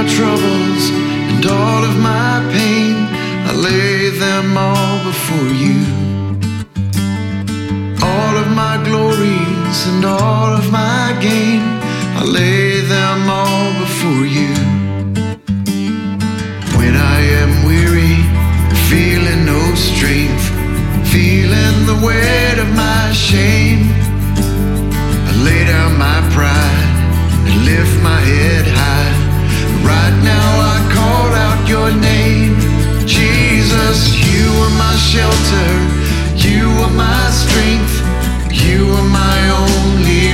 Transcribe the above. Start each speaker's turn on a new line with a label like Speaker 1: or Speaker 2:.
Speaker 1: troubles and all of my pain, I lay them all before you. All of my glories and all of my gain, I lay them all before you. When I am weary, feeling no strength, feeling the weight of my shame, I lay down my pride and lift my head high. Right now I call out your name. Jesus, you are my shelter, you are my strength, you are my only